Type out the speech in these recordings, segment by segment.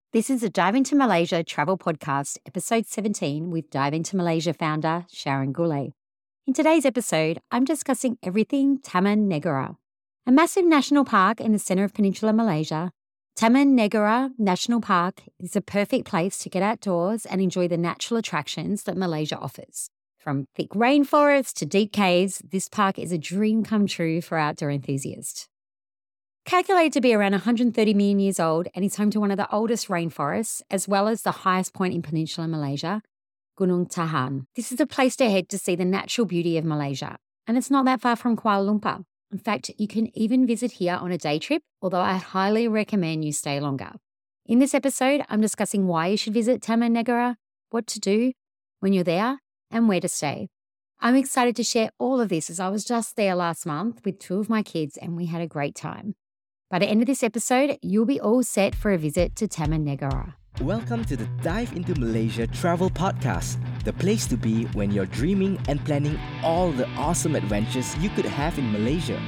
This is a Dive into Malaysia travel podcast, episode 17, with Dive into Malaysia founder Sharon Goulet. In today's episode, I'm discussing everything Taman Negara. A massive national park in the centre of Peninsular Malaysia, Taman Negara National Park is a perfect place to get outdoors and enjoy the natural attractions that Malaysia offers. From thick rainforests to deep caves, this park is a dream come true for outdoor enthusiasts. Calculated to be around 130 million years old and is home to one of the oldest rainforests, as well as the highest point in Peninsular Malaysia, Gunung Tahan. This is a place to head to see the natural beauty of Malaysia, and it's not that far from Kuala Lumpur. In fact, you can even visit here on a day trip, although I highly recommend you stay longer. In this episode, I'm discussing why you should visit Taman Negara, what to do when you're there, and where to stay. I'm excited to share all of this as I was just there last month with 2 of my kids and we had a great time. By the end of this episode, you'll be all set for a visit to Taman Negara. Welcome to the Dive into Malaysia Travel Podcast, the place to be when you're dreaming and planning all the awesome adventures you could have in Malaysia.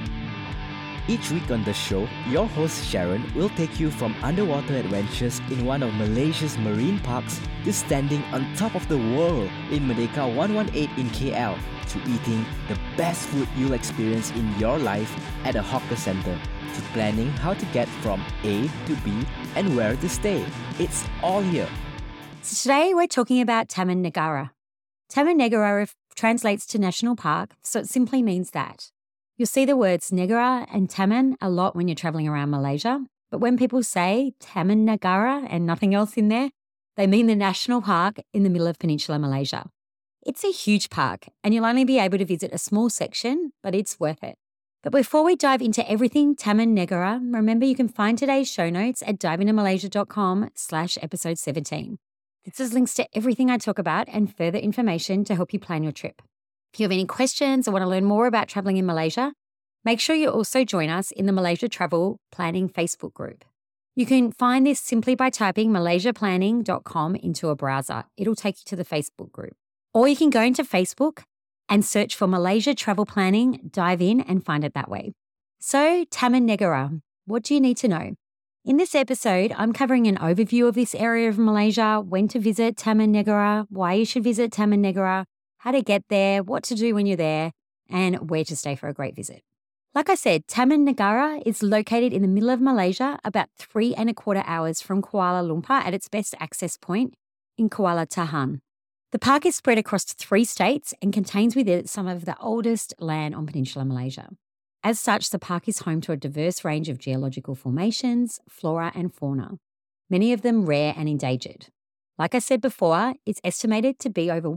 Each week on the show, your host Sharon will take you from underwater adventures in one of Malaysia's marine parks to standing on top of the world in Merdeka 118 in KL to eating the best food you'll experience in your life at a hawker center, to planning how to get from A to B and where to stay. It's all here. So today we're talking about Taman Negara. Taman Negara translates to National Park, so it simply means that. You'll see the words Negara and Taman a lot when you're traveling around Malaysia, but when people say Taman Negara and nothing else in there, they mean the national park in the middle of Peninsular Malaysia. It's a huge park and you'll only be able to visit a small section, but it's worth it. But before we dive into everything Taman Negara, remember you can find today's show notes at diveintomalaysia.com/episode 17. This has links to everything I talk about and further information to help you plan your trip. If you have any questions or want to learn more about traveling in Malaysia, make sure you also join us in the Malaysia Travel Planning Facebook group. You can find this simply by typing malaysiaplanning.com into a browser. It'll take you to the Facebook group. Or you can go into Facebook and search for Malaysia Travel Planning, dive in and find it that way. So, Taman Negara, what do you need to know? In this episode, I'm covering an overview of this area of Malaysia, when to visit Taman Negara, why you should visit Taman Negara, how to get there, what to do when you're there, and where to stay for a great visit. Like I said, Taman Negara is located in the middle of Malaysia, about 3.25 hours from Kuala Lumpur at its best access point in Kuala Tahan. The park is spread across 3 states and contains within it some of the oldest land on Peninsular Malaysia. As such, the park is home to a diverse range of geological formations, flora and fauna, many of them rare and endangered. Like I said before, it's estimated to be over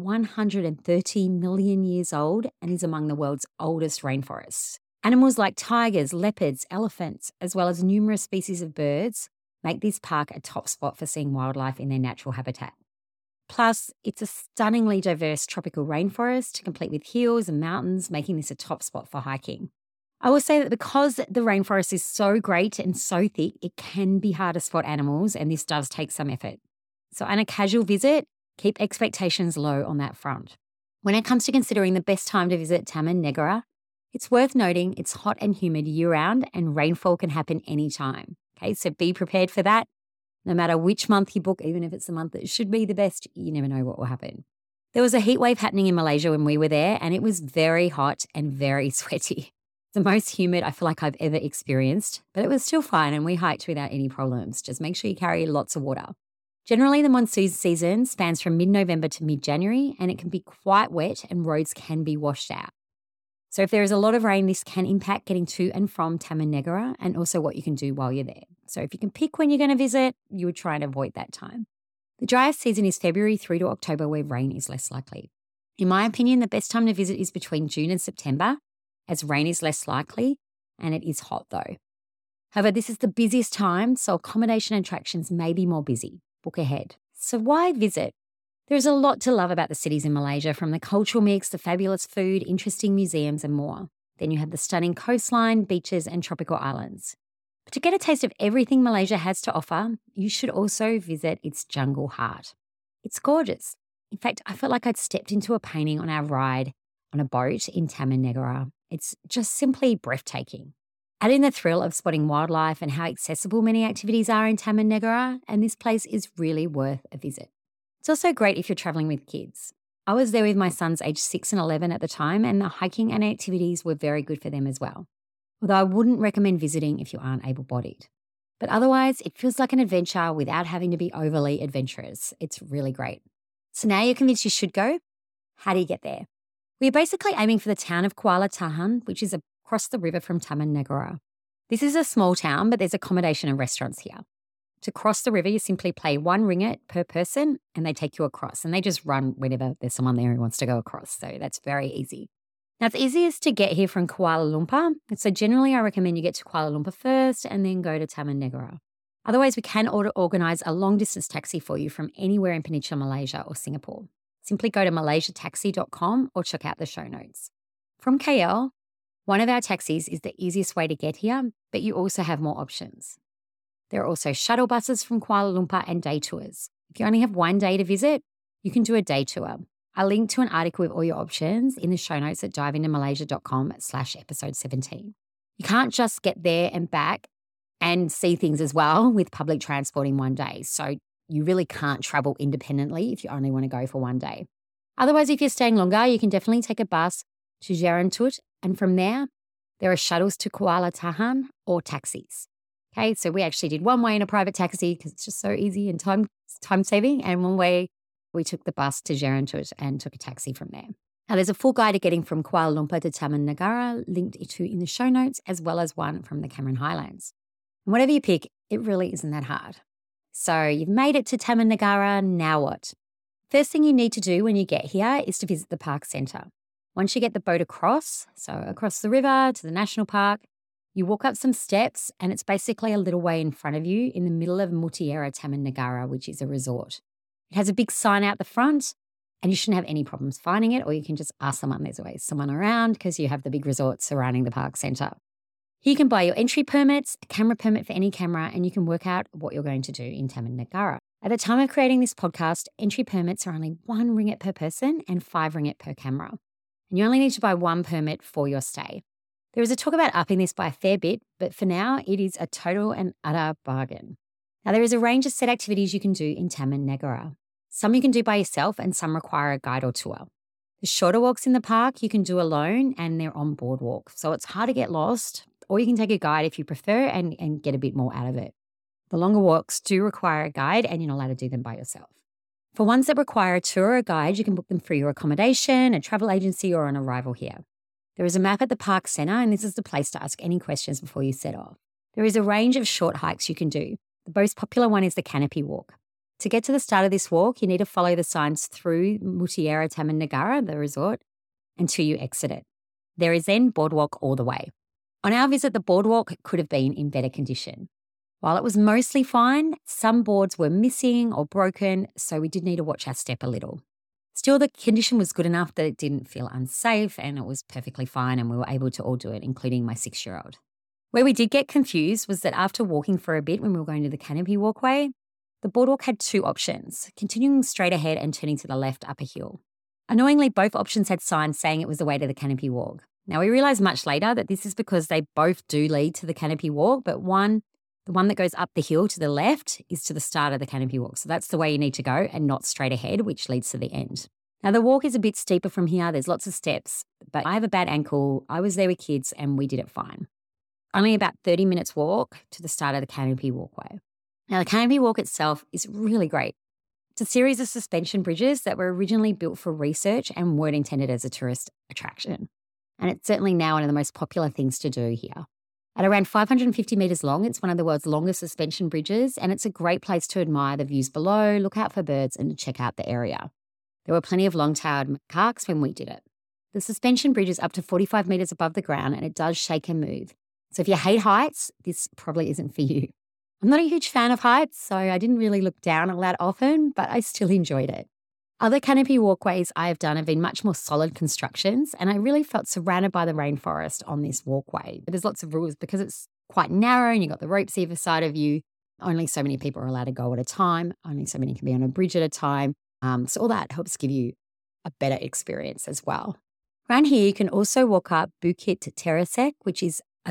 130 million years old and is among the world's oldest rainforests. Animals like tigers, leopards, elephants, as well as numerous species of birds make this park a top spot for seeing wildlife in their natural habitat. Plus, it's a stunningly diverse tropical rainforest, complete with hills and mountains, making this a top spot for hiking. I will say that because the rainforest is so great and so thick, it can be hard to spot animals, and this does take some effort. So on a casual visit, keep expectations low on that front. When it comes to considering the best time to visit Taman Negara, it's worth noting it's hot and humid year-round and rainfall can happen anytime. Okay, so be prepared for that. No matter which month you book, even if it's the month that should be the best, you never know what will happen. There was a heat wave happening in Malaysia when we were there, and it was very hot and very sweaty. The most humid I feel like I've ever experienced, but it was still fine and we hiked without any problems. Just make sure you carry lots of water. Generally, the monsoon season spans from mid-November to mid-January, and it can be quite wet and roads can be washed out. So if there is a lot of rain, this can impact getting to and from Taman Negara and also what you can do while you're there. So if you can pick when you're going to visit, you would try and avoid that time. The driest season is February through to October, where rain is less likely. In my opinion, the best time to visit is between June and September, as rain is less likely and it is hot though. However, this is the busiest time, so accommodation and attractions may be more busy. Book ahead. So why visit? There's a lot to love about the cities in Malaysia, from the cultural mix, the fabulous food, interesting museums and more. Then you have the stunning coastline, beaches and tropical islands. But to get a taste of everything Malaysia has to offer, you should also visit its jungle heart. It's gorgeous. In fact, I felt like I'd stepped into a painting on our ride on a boat in Taman Negara. It's just simply breathtaking. Add in the thrill of spotting wildlife and how accessible many activities are in Taman Negara, and this place is really worth a visit. It's also great if you're travelling with kids. I was there with my sons aged 6 and 11 at the time, and the hiking and activities were very good for them as well. Although I wouldn't recommend visiting if you aren't able-bodied. But otherwise, it feels like an adventure without having to be overly adventurous. It's really great. So now you're convinced you should go. How do you get there? We're basically aiming for the town of Kuala Tahan, which is across the river from Taman Negara. This is a small town, but there's accommodation and restaurants here. To cross the river, you simply pay 1 ringgit per person and they take you across. And they just run whenever there's someone there who wants to go across. So that's very easy. Now, it's easiest to get here from Kuala Lumpur. So generally, I recommend you get to Kuala Lumpur first and then go to Taman Negara. Otherwise, we can organise a long-distance taxi for you from anywhere in Peninsular Malaysia or Singapore. Simply go to malaysiataxi.com or check out the show notes. From KL, one of our taxis is the easiest way to get here, but you also have more options. There are also shuttle buses from Kuala Lumpur and day tours. If you only have 1 day to visit, you can do a day tour. I'll link to an article with all your options in the show notes at diveintomalaysia.com/episode 17. You can't just get there and back and see things as well with public transport in 1 day. So you really can't travel independently if you only want to go for 1 day. Otherwise, if you're staying longer, you can definitely take a bus to Jerantut, and from there are shuttles to Kuala Tahan or taxis. Okay, so we actually did one way in a private taxi because it's just so easy and time-saving, and one way we took the bus to Jerantut and took a taxi from there. Now, there's a full guide to getting from Kuala Lumpur to Taman Negara linked to in the show notes, as well as one from the Cameron Highlands. And whatever you pick, it really isn't that hard. So you've made it to Taman Negara, now what? First thing you need to do when you get here is to visit the park centre. Once you get the boat across, so across the river to the national park, you walk up some steps and it's basically a little way in front of you in the middle of Mutiara Taman Negara, which is a resort. It has a big sign out the front and you shouldn't have any problems finding it, or you can just ask someone. There's always someone around because you have the big resort surrounding the park centre. Here you can buy your entry permits, a camera permit for any camera, and you can work out what you're going to do in Taman Negara. At the time of creating this podcast, entry permits are only 1 ringgit per person and 5 ringgit per camera. And you only need to buy 1 permit for your stay. There is a talk about upping this by a fair bit, but for now, it is a total and utter bargain. Now, there is a range of set activities you can do in Taman Negara. Some you can do by yourself and some require a guide or tour. The shorter walks in the park you can do alone and they're on boardwalk, so it's hard to get lost, or you can take a guide if you prefer and get a bit more out of it. The longer walks do require a guide and you're not allowed to do them by yourself. For ones that require a tour or a guide, you can book them through your accommodation, a travel agency, or on arrival here. There is a map at the park centre, and this is the place to ask any questions before you set off. There is a range of short hikes you can do. The most popular one is the Canopy Walk. To get to the start of this walk, you need to follow the signs through Mutiara Taman Negara, the resort, until you exit it. There is then boardwalk all the way. On our visit, the boardwalk could have been in better condition. While it was mostly fine, some boards were missing or broken, so we did need to watch our step a little. Still, the condition was good enough that it didn't feel unsafe and it was perfectly fine and we were able to all do it, including my 6-year-old. Where we did get confused was that after walking for a bit when we were going to the Canopy Walkway, the boardwalk had 2 options, continuing straight ahead and turning to the left up a hill. Annoyingly, both options had signs saying it was the way to the Canopy Walk. Now, we realised much later that this is because they both do lead to the Canopy Walk, but the one that goes up the hill to the left is to the start of the Canopy Walk. So that's the way you need to go and not straight ahead, which leads to the end. Now, the walk is a bit steeper from here. There's lots of steps, but I have a bad ankle. I was there with kids and we did it fine. Only about 30 minutes walk to the start of the Canopy Walkway. Now, the Canopy Walk itself is really great. It's a series of suspension bridges that were originally built for research and weren't intended as a tourist attraction. And it's certainly now one of the most popular things to do here. At around 550 metres long, it's one of the world's longest suspension bridges, and it's a great place to admire the views below, look out for birds, and to check out the area. There were plenty of long-tailed macaques when we did it. The suspension bridge is up to 45 metres above the ground, and it does shake and move. So if you hate heights, this probably isn't for you. I'm not a huge fan of heights, so I didn't really look down all that often, but I still enjoyed it. Other canopy walkways I have done have been much more solid constructions, and I really felt surrounded by the rainforest on this walkway. But there's lots of rules because it's quite narrow and you've got the ropes either side of you. Only so many people are allowed to go at a time. Only so many can be on a bridge at a time. So all that helps give you a better experience as well. Around here, you can also walk up Bukit Teresek, which is a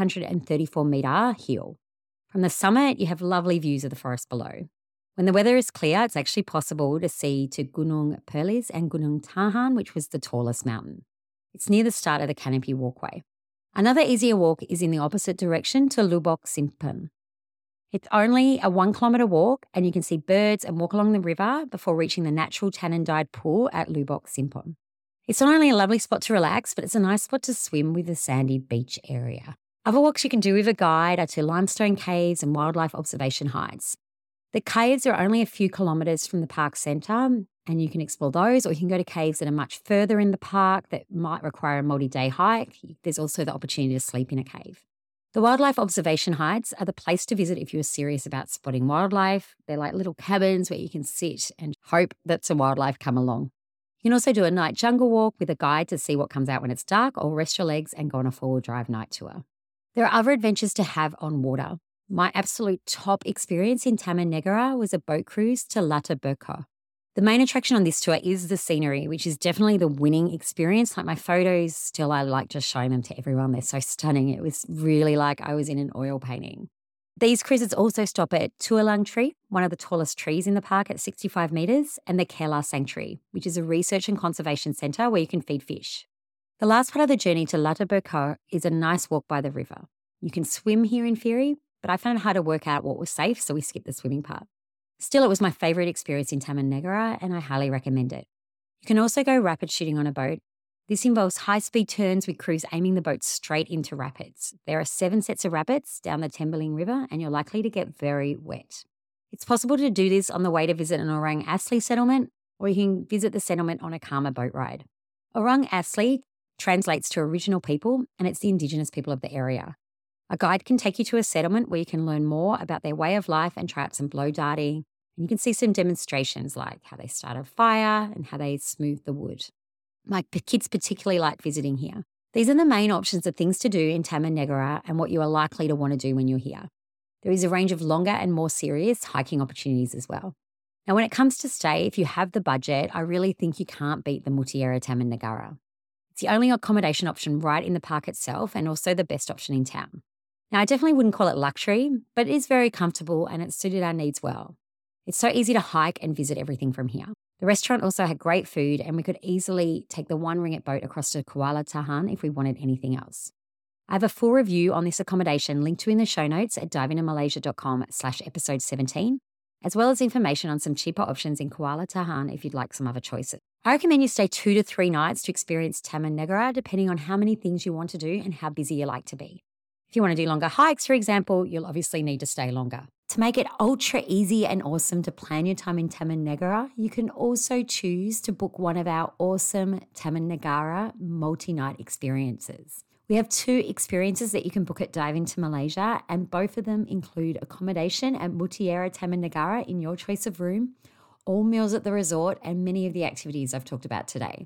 334-metre hill. From the summit, you have lovely views of the forest below. When the weather is clear, it's actually possible to see to Gunung Perlis and Gunung Tahan, which was the tallest mountain. It's near the start of the canopy walkway. Another easier walk is in the opposite direction to Lubok Simpen. It's only a 1 kilometre walk, and you can see birds and walk along the river before reaching the natural tannin-dyed pool at Lubok Simpon. It's not only a lovely spot to relax, but it's a nice spot to swim with the sandy beach area. Other walks you can do with a guide are to limestone caves and wildlife observation heights. The caves are only a few kilometres from the park centre, and you can explore those, or you can go to caves that are much further in the park that might require a multi-day hike. There's also the opportunity to sleep in a cave. The wildlife observation heights are the place to visit if you're serious about spotting wildlife. They're like little cabins where you can sit and hope that some wildlife come along. You can also do a night jungle walk with a guide to see what comes out when it's dark, or rest your legs and go on a four-wheel drive night tour. There are other adventures to have on water. My absolute top experience in Taman Negara was a boat cruise to Latta Burka. The main attraction on this tour is the scenery, which is definitely the winning experience. Like my photos, still I like just showing them to everyone. They're so stunning. It was really like I was in an oil painting. These cruises also stop at Tualang Tree, one of the tallest trees in the park at 65 metres, and the Kerala Sanctuary, which is a research and conservation centre where you can feed fish. The last part of the journey to Latta Burka is a nice walk by the river. You can swim here in Firi, but I found it hard to work out what was safe, so we skipped the swimming part. Still, it was my favourite experience in Taman Negara, and I highly recommend it. You can also go rapid shooting on a boat. This involves high-speed turns with crews aiming the boat straight into rapids. There are 7 sets of rapids down the Tembeling River, and you're likely to get very wet. It's possible to do this on the way to visit an Orang Asli settlement, or you can visit the settlement on a calmer boat ride. Orang Asli translates to original people, and it's the Indigenous people of the area. A guide can take you to a settlement where you can learn more about their way of life and try out some blow darting. And you can see some demonstrations like how they start a fire and how they smooth the wood. My kids particularly like visiting here. These are the main options of things to do in Taman Negara and what you are likely to want to do when you're here. There is a range of longer and more serious hiking opportunities as well. Now, when it comes to stay, if you have the budget, I really think you can't beat the Mutiara Taman Negara. It's the only accommodation option right in the park itself and also the best option in town. Now, I definitely wouldn't call it luxury, but it is very comfortable and it suited our needs well. It's so easy to hike and visit everything from here. The restaurant also had great food, and we could easily take the 1 ringgit boat across to Kuala Tahan if we wanted anything else. I have a full review on this accommodation linked to in the show notes at diveintomalaysia.com/episode 17, as well as information on some cheaper options in Kuala Tahan if you'd like some other choices. I recommend you stay 2 to 3 nights to experience Taman Negara, depending on how many things you want to do and how busy you like to be. If you want to do longer hikes, for example, you'll obviously need to stay longer. To make it ultra easy and awesome to plan your time in Taman Negara, you can also choose to book one of our awesome Taman Negara multi-night experiences. We have 2 experiences that you can book at Dive into Malaysia, and both of them include accommodation at Mutiara Taman Negara in your choice of room, all meals at the resort, and many of the activities I've talked about today.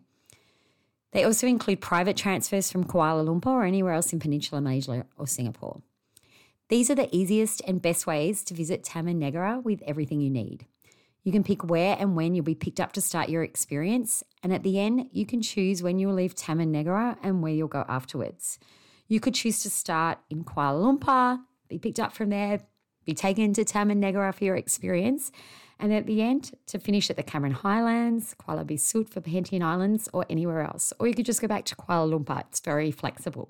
They also include private transfers from Kuala Lumpur or anywhere else in Peninsular Malaysia or Singapore. These are the easiest and best ways to visit Taman Negara with everything you need. You can pick where and when you'll be picked up to start your experience, and at the end, you can choose when you'll leave Taman Negara and where you'll go afterwards. You could choose to start in Kuala Lumpur, be picked up from there, be taken to Taman Negara for your experience, and at the end, to finish at the Cameron Highlands, Kuala Besut for Perhentian Islands, or anywhere else. Or you could just go back to Kuala Lumpur. It's very flexible.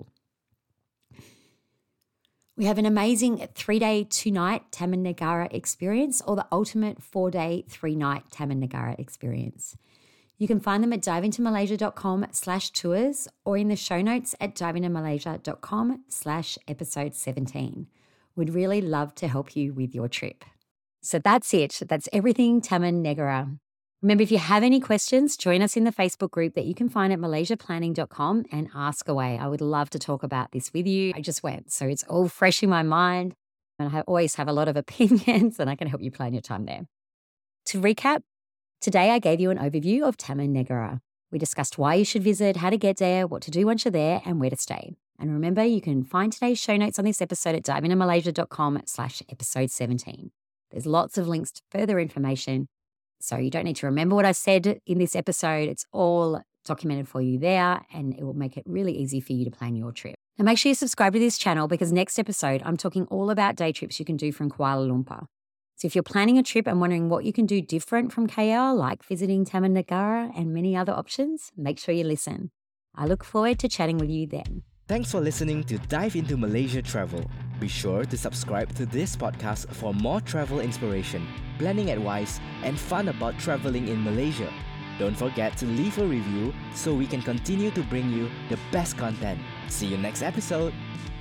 We have an amazing 3-day, 2-night Taman Negara experience, or the ultimate 4-day, 3-night Taman Negara experience. You can find them at diveintomalaysia.com/tours or in the show notes at diveintomalaysia.com/episode 17. We'd really love to help you with your trip. So that's it. That's everything Taman Negara. Remember, if you have any questions, join us in the Facebook group that you can find at malaysiaplanning.com and ask away. I would love to talk about this with you. I just went, so it's all fresh in my mind, and I always have a lot of opinions, and I can help you plan your time there. To recap, today I gave you an overview of Taman Negara. We discussed why you should visit, how to get there, what to do once you're there, and where to stay. And remember, you can find today's show notes on this episode at diveintomalaysia.com/episode 17. There's lots of links to further information, so you don't need to remember what I said in this episode. It's all documented for you there, and it will make it really easy for you to plan your trip. And make sure you subscribe to this channel because next episode, I'm talking all about day trips you can do from Kuala Lumpur. So if you're planning a trip and wondering what you can do different from KL, like visiting Taman Negara and many other options, make sure you listen. I look forward to chatting with you then. Thanks for listening to Dive into Malaysia Travel. Be sure to subscribe to this podcast for more travel inspiration, planning advice, and fun about traveling in Malaysia. Don't forget to leave a review so we can continue to bring you the best content. See you next episode.